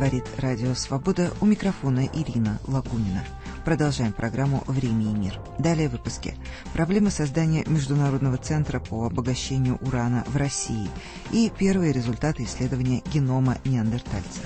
Говорит Радио Свобода, у микрофона Ирина Лагунина. Продолжаем программу «Время и мир». Далее в выпуске. Проблемы создания Международного центра по обогащению урана в России и первые результаты исследования генома неандертальца.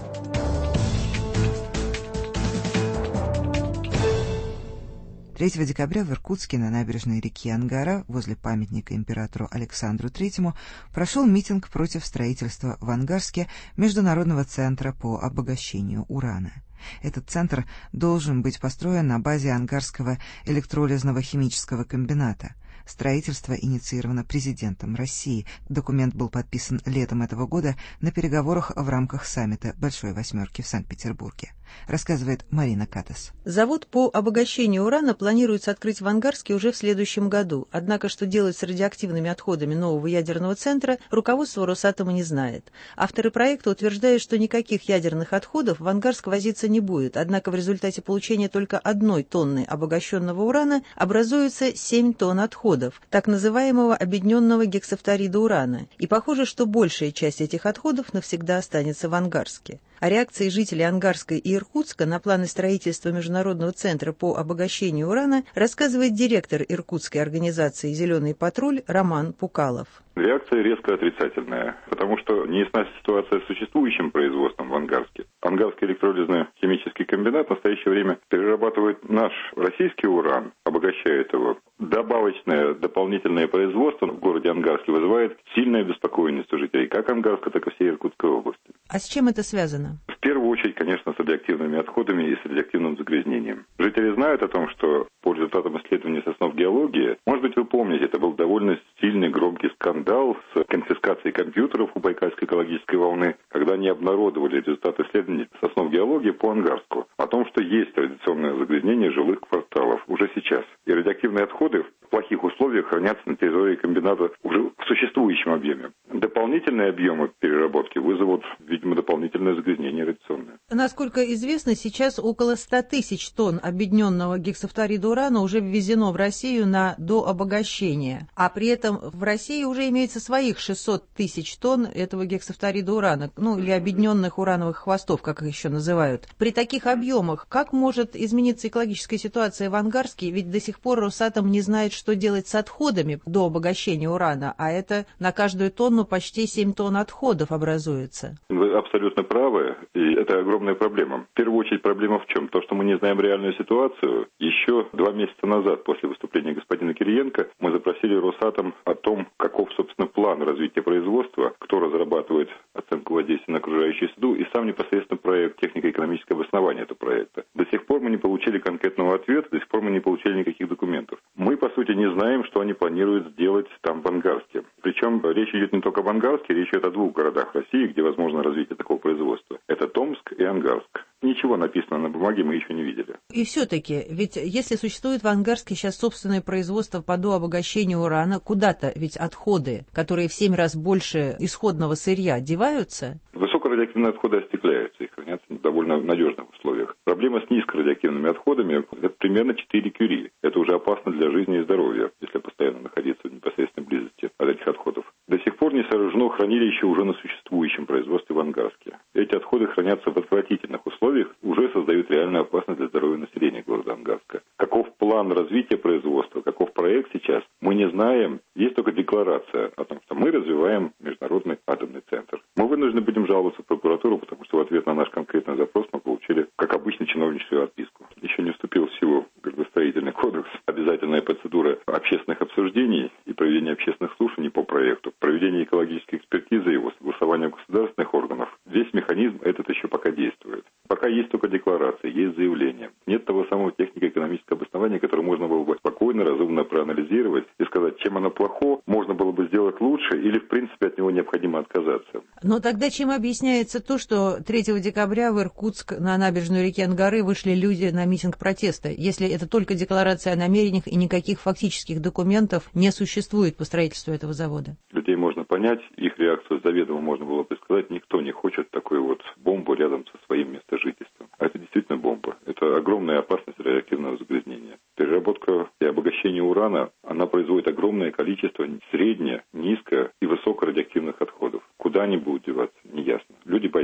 3 декабря в Иркутске на набережной реки Ангара возле памятника императору Александру III прошел митинг против строительства в Ангарске Международного центра по обогащению урана. Этот центр должен быть построен на базе Ангарского электролизного химического комбината. Строительство инициировано президентом России. Документ был подписан летом этого года на переговорах в рамках саммита Большой Восьмерки в Санкт-Петербурге. Рассказывает Марина Катас. Завод по обогащению урана планируется открыть в Ангарске уже в следующем году. Однако, что делать с радиоактивными отходами нового ядерного центра, руководство Росатома не знает. Авторы проекта утверждают, что никаких ядерных отходов в Ангарск возиться не будет. Однако в результате получения только 1 тонны обогащенного урана образуется 7 тонн отходов, так называемого объединенного гексафторида урана. И похоже, что большая часть этих отходов навсегда останется в Ангарске. О реакции жителей Ангарска и Иркутска на планы строительства Международного центра по обогащению урана рассказывает директор иркутской организации «Зеленый патруль» Роман Пукалов. Реакция резко отрицательная, потому что неясна ситуация с существующим производством в Ангарске. Ангарский электролизно-химический комбинат в настоящее время перерабатывает наш российский уран, обогащает его. Добавочное, дополнительное производство в городе Ангарске вызывает сильное беспокойность у жителей как Ангарска, так и всей Иркутской области. А с чем это связано? В первую очередь, конечно, с радиоактивными отходами и с радиоактивным загрязнением. Жители знают о том, что по результатам исследований соснов геологии, может быть, вы помните, это был довольно сильный громкий скандал с конфискацией компьютеров у Байкальской экологической волны, когда они обнародовали результаты исследований соснов геологии по Ангарску о том, что есть радиационное загрязнение жилых кварталов уже сейчас. И радиоактивные отходы в плохих условиях хранятся на территории комбината уже в существующем объеме. Дополнительные объемы переработки вызовут, видимо, дополнительное загрязнение радиационное. Насколько известно, сейчас около 100 тысяч тонн объединенного гексафторида урана уже ввезено в Россию на дообогащение, а при этом в России уже имеется своих 600 тысяч тонн этого гексафторида урана, или объединенных урановых хвостов, как их еще называют. При таких объемах как может измениться экологическая ситуация в Ангарске? Ведь до сих пор Росатом не знает, что делать с отходами до обогащения урана, а это на каждую тонну почти 7 тонн отходов образуется. Вы абсолютно правы, и это огромная проблема. В первую очередь проблема в чем? То, что мы не знаем реальную ситуацию. Еще 2 месяца назад, после выступления господина Кириенко, мы запросили Росатом о том, каков, собственно, план развития производства, кто разрабатывает оценку воздействия на окружающую среду и сам непосредственно проект технико-экономического обоснования этого проекта. До сих пор мы не получили конкретного ответа, до сих пор мы не получили никаких документов. Мы, по сути, не знаем, что они планируют сделать там в Ангарске. Причем речь идет не только об Ангарске, речь идет о 2 городах России, где возможно развитие такого производства. Это Томск и Ангарск. Ничего написано на бумаге мы еще не видели. И все-таки, ведь если существует в Ангарске сейчас собственное производство по дообогащению урана, куда-то ведь отходы, которые в 7 раз больше исходного сырья, деваются? Высокорадиоактивные отходы остекляются и хранятся в довольно надежных условиях. Проблема с низкорадиоактивными отходами – это примерно 4 кюри. Это уже опасно для жизни и здоровья, если постоянно находиться в непосредственной близости от этих отходов. До сих пор не сооружено хранилище уже на существующем производстве в Ангарске. Эти отходы хранятся в отвратительных условиях, уже создают реальную опасность для здоровья населения города Ангарска. Каков план развития производства, каков проект сейчас, мы не знаем. Есть только декларация о том, что мы развиваем Международный атомный центр. Мы вынуждены будем жаловаться в прокуратуру, потому что в ответ на наш конкретный запрос мы получили, как обычно, чиновничью отписку. Еще не вступил в силу градостроительный кодекс, обязательная процедура общественных обсуждений и проведения общественных слушаний по проекту, проведение экологической экспертизы его, согласование государственных органов. Весь механизм этот еще пока действует. Пока есть только декларация, есть заявление. Нет того самого технико-экономического обоснования, которое можно было бы спокойно, разумно проанализировать и сказать, чем оно плохо, можно было бы сделать лучше или, в принципе, от него необходимо отказаться. Но тогда чем объясняется то, что 3 декабря в Иркутск на набережную реки Ангары вышли люди на митинг протеста, если это только декларация о намерениях и никаких фактических документов не существует по строительству этого завода? Людей можно понять, их реакцию заведомо можно было бы сказать, никто не хочет такой вот бомбу рядом со своим местожительством. А это действительно бомба. Это огромная опасность радиоактивного загрязнения. Переработка и обогащение урана, она производит огромное количество средне, низко и высокорадиоактивных отходов. Куда они будут деваться, неясно. Люди боятся.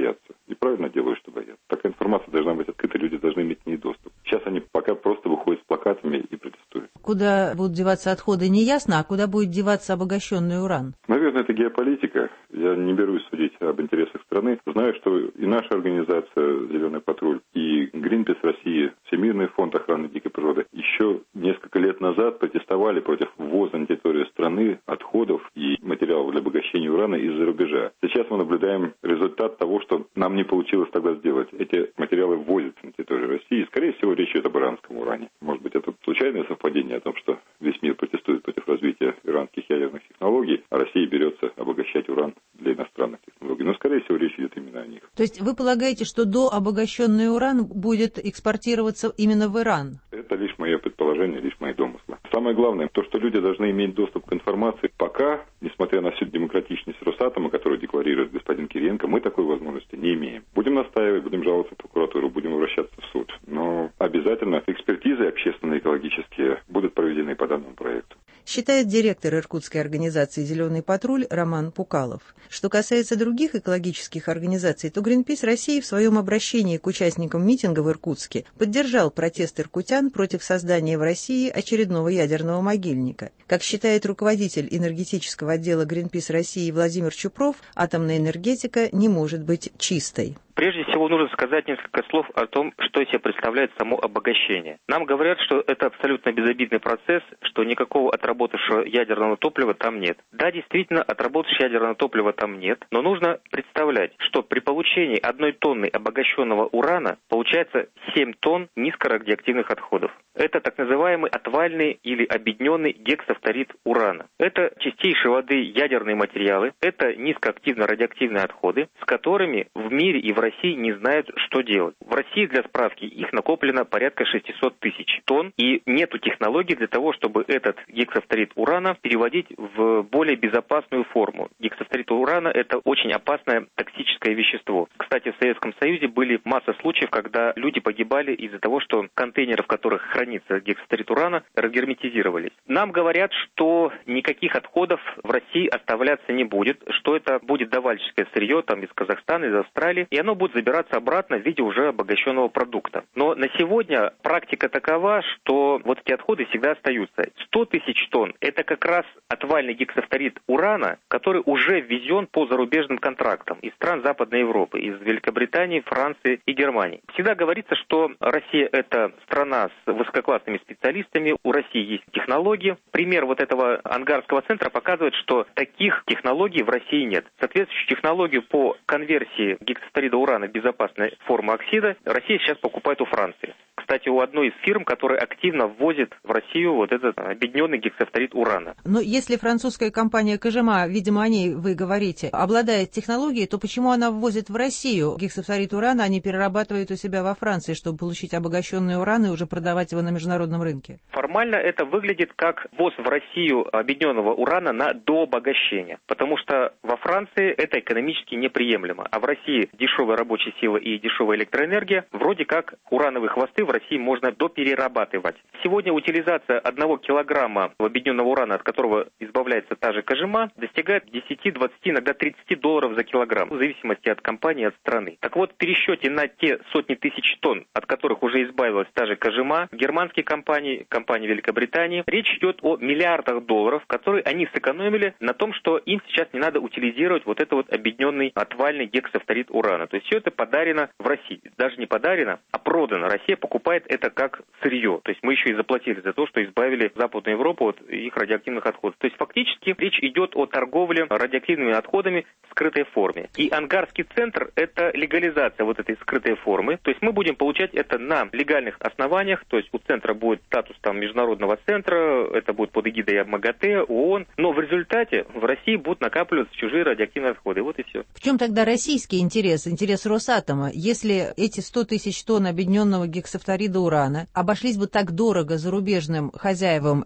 И правильно делают, что боятся. Такая информация должна быть открыта, люди должны иметь к ней доступ. Сейчас они пока просто выходят с плакатами и протестуют. Куда будут деваться отходы, не ясно, а куда будет деваться обогащенный уран? Наверное, это геополитика. Я не берусь судить об интересах страны. Знаю, что и наша организация «Зеленый патруль», и Greenpeace России, Всемирный фонд охраны дикой природы, еще несколько лет назад протестовали против ввоза на территорию страны отходов и материалов для обогащения урана из-за рубежа. Сейчас мы наблюдаем результат того, что нам не получилось тогда сделать. Эти материалы ввозятся на территорию России. Скорее всего, речь идет об иранском уране. Может быть, это случайное совпадение о том, что весь мир протестует против развития иранских ядерных технологий, а Россия берется обогащать уран для иностранных технологий. Но, скорее всего, речь идет именно о них. То есть вы полагаете, что дообогащенный уран будет экспортироваться именно в Иран? Это лишь мое предположение, лишь мои домыслы. Самое главное, то, что люди должны иметь доступ к информации, пока, несмотря на всю демократичность Росатома, которую декларирует господин Кириенко, мы такой возможности не имеем. Будем настаивать, будем жаловаться в прокуратуру, будем обращаться в суд. Но обязательно экспертизы общественные, экологические будут проведены по данному проекту. Считает директор иркутской организации «Зеленый патруль» Роман Пукалов. Что касается других экологических организаций, то Greenpeace России в своем обращении к участникам митинга в Иркутске поддержал протест иркутян против создания в России очередного ядерного могильника. Как считает руководитель энергетического отдела Greenpeace России Владимир Чупров, атомная энергетика не может быть чистой. Прежде всего нужно сказать несколько слов о том, что из себя представляет само обогащение. Нам говорят, что это абсолютно безобидный процесс, что никакого отработавшего ядерного топлива там нет. Да, действительно, отработавшего ядерного топлива там нет, но нужно представлять, что при получении 1 тонны обогащенного урана получается 7 тонн низкорадиоактивных отходов. Это так называемый отвальный или объединенный гексафторид урана. Это чистейшей воды ядерные материалы, это низкоактивно радиоактивные отходы, с которыми в мире и в России не знают, что делать. В России, для справки, их накоплено порядка 600 тысяч тонн, и нету технологий для того, чтобы этот гексафторид урана переводить в более безопасную форму. Гексафторид урана – это очень опасное токсическое вещество. Кстати, в Советском Союзе были масса случаев, когда люди погибали из-за того, что контейнеры, в которых хранится гексафторид урана, разгерметизировались. Нам говорят, что никаких отходов в России оставляться не будет, что это будет давальческое сырье там из Казахстана, из Австралии, и оно будет забираться обратно в виде уже обогащенного продукта. Но на сегодня практика такова, что вот эти отходы всегда остаются. 100 тысяч тонн – это как раз отвальный гексафторид урана, который уже ввезен по зарубежным контрактам из стран Западной Европы, из Великобритании, Франции и Германии. Всегда говорится, что Россия – это страна с высококлассными специалистами, у России есть технологии. Пример вот этого ангарского центра показывает, что таких технологий в России нет. Соответствующую технологию по конверсии гексафторида урана в безопасной формы оксида Россия сейчас покупает у Франции. Кстати, у одной из фирм, которая активно ввозит в Россию вот этот объединенный гексафторид урана. Но если французская компания Кожема, видимо, о ней вы говорите, обладает технологией, то почему она ввозит в Россию гексафторид урана, а не перерабатывает у себя во Франции, чтобы получить обогащенный уран и уже продавать его на международном рынке? Формально это выглядит как ввоз в Россию объединенного урана на дообогащение, потому что во Франции это экономически неприемлемо, а в России дешевая рабочая сила и дешевая электроэнергия, вроде как урановые хвосты в России можно доперерабатывать. Сегодня утилизация 1 килограмма объединенного урана, от которого избавляется та же Кожема, достигает 10, 20, иногда 30 долларов за килограмм, в зависимости от компании, от страны. Так вот, в пересчете на те сотни тысяч тонн, от которых уже избавилась та же Кожема, германские компании, компании Великобритании, речь идет о миллиардах долларов, которые они сэкономили на том, что им сейчас не надо утилизировать вот это вот объединенный отвальный гексафторид урана. То есть все это подарено в России. Даже не подарено, а продано. Россия покупает это как сырье. То есть мы еще и заплатили за то, что избавили Западную Европу от их радиоактивных отходов. То есть фактически речь идет о торговле радиоактивными отходами в скрытой форме. И ангарский центр – это легализация вот этой скрытой формы. То есть мы будем получать это на легальных основаниях. То есть у центра будет статус там международного центра, это будет под эгидой МАГАТЭ, ООН. Но в результате в России будут накапливаться чужие радиоактивные отходы. Вот и все. В чем тогда российский интерес, интерес Росатома, если эти 100 тысяч тонн объединенного гексафторида урана обошлись бы так дорого зарубежным хозяевам этих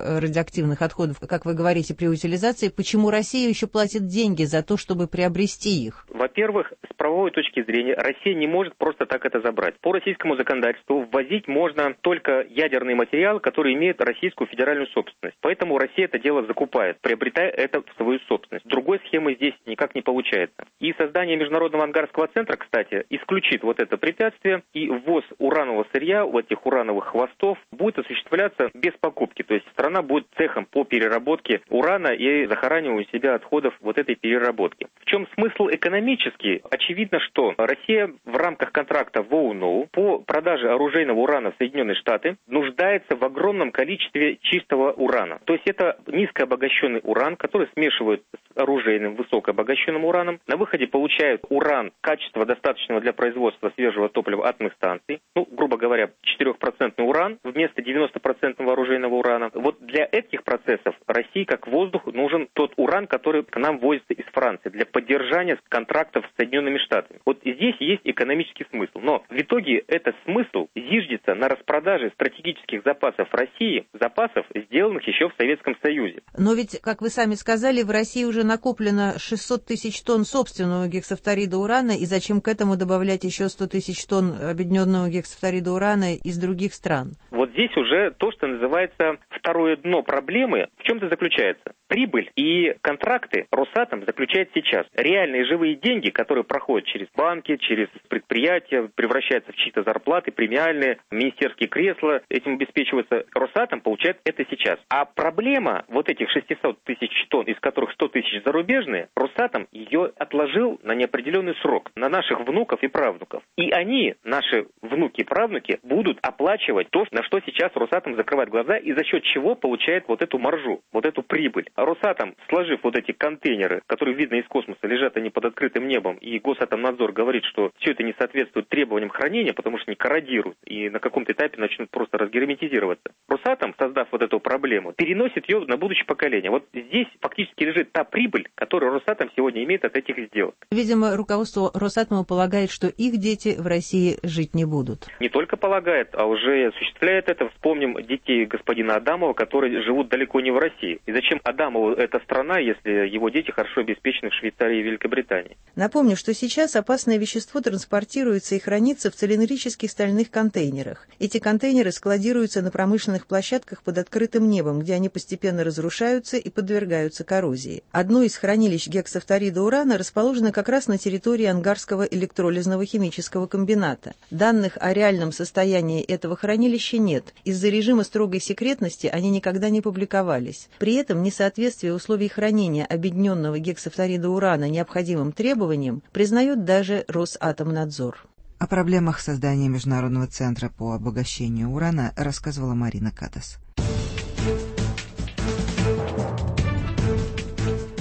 радиоактивных отходов, как вы говорите, при утилизации, почему Россия еще платит деньги за то, чтобы приобрести их? Во-первых, с правовой точки зрения, Россия не может просто так это забрать. По российскому законодательству ввозить можно только ядерный материал, который имеет российскую федеральную собственность. Поэтому Россия это дело закупает, приобретая это в свою собственность. Другой схемы здесь никак не получается. И создание Международного ангарского центра, кстати, исключит вот это препятствие, и ввоз уранового сырья, вот этих урановых хвостов, будет осуществляться без покупки. То есть страна будет цехом по переработке урана и захораниванию у себя отходов вот этой переработки. В чем смысл экономический? Очевидно, что Россия в рамках контракта ВОУ-НОУ по продаже оружейного урана в Соединенные Штаты нуждается в огромном количестве чистого урана. То есть это низкообогащенный уран, который смешивают с оружейным высокообогащенным ураном. На выходе получают уран качества достаточного для производства свежего топлива атомных станций. Грубо говоря, 4% уран вместо 90% оружейного урана. Вот для этих процессов России как воздух нужен тот уран, который к нам возится из Франции для поддержания контрактов с Соединенными Штатами. Вот здесь есть экономический смысл. Но в итоге этот смысл зиждется на распродаже стратегических запасов России, запасов, сделанных еще в Советском Союзе. Но ведь, как вы сами сказали, в России уже накоплено 600 тысяч тонн собственного гексафторида урана, и зачем к этому добавлять еще 100 тысяч тонн объединенного гексафторида урана из других стран? Вот здесь уже то, что называется второе дно проблемы, в чем-то заключается. Прибыль и контракты Росатом заключает сейчас. Реальные живые деньги, которые проходят через банки, через предприятия, превращаются в чьи-то зарплаты, премиальные, министерские кресла, этим обеспечивается. Росатом получает это сейчас. А проблема вот этих 600 тысяч тонн, из которых 100 тысяч зарубежные, Росатом ее отложил на неопределенный срок, на наших внуков и правнуков. И они, наши внуки и правнуки, будут оплачивать то, на что сейчас Росатом закрывает глаза и за счет чего получает вот эту маржу, вот эту прибыль. А Росатом, сложив вот эти контейнеры, которые видно из космоса, лежат они под открытым небом, и Госатомнадзор говорит, что все это не соответствует требованиям хранения, потому что они корродируют и на каком-то этапе начнут просто разгерметизироваться. Росатом, создав вот эту проблему, переносит ее на будущее поколение. Вот здесь фактически лежит та прибыль, которую Росатом сегодня имеет от этих сделок. Видимо, руководство Росатома полагает, что их дети в России жить не будут. Не только полагает, а уже осуществляет это. Вспомним детей господина Адамова, которые живут далеко не в России. И зачем Адамову эта страна, если его дети хорошо обеспечены в Швейцарии и Великобритании? Напомню, что сейчас опасное вещество транспортируется и хранится в цилиндрических стальных контейнерах. Эти контейнеры складируются на промышленных площадках под открытым небом, где они постепенно разрушаются и подвергаются коррозии. Одно из хранилищ гексафторида урана расположено как раз на территории Ангарского электролизного химического комбината. Данных о реальном состоянии этого хранилища нет. Из-за режима строгой секретности они никогда не публиковались. При этом несоответствие условий хранения объединенного гексафторида урана необходимым требованиям признает даже Росатомнадзор. О проблемах создания Международного центра по обогащению урана рассказывала Марина Катас.